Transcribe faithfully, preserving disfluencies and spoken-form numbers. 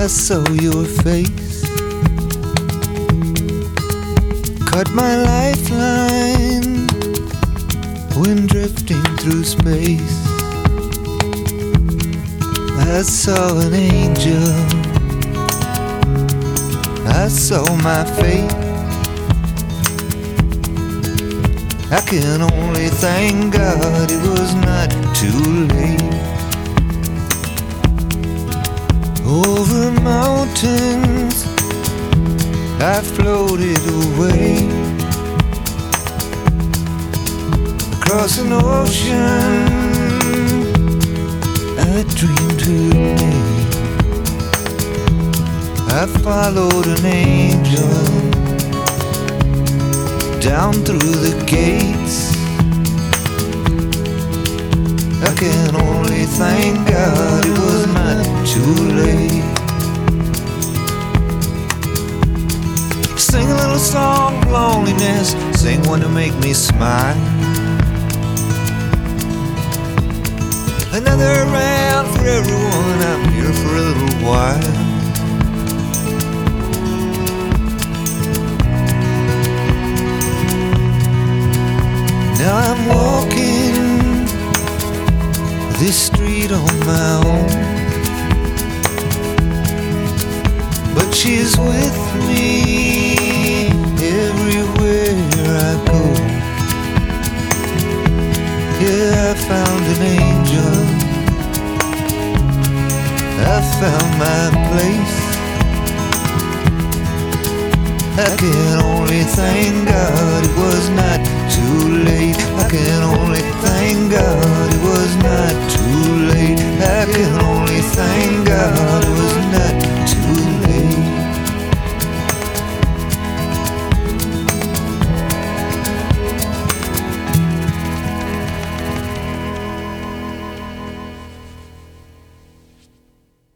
I saw your face, cut my lifeline when drifting through space. I saw an angel, I saw my fate. I can only thank God it was not too late. Over mountains I floated away, across an ocean I dreamed her name. I followed an angel down through the gates. I can only thank God it was not too late. Sing a little song of loneliness, sing one to make me smile. Another round for everyone, I'm here for a little while. Now I'm walking this street on my own, but she's with me everywhere I go. Yeah, I found an angel, I found my place. I can only thank God it was not too late. I can only thank God it was not too late. I can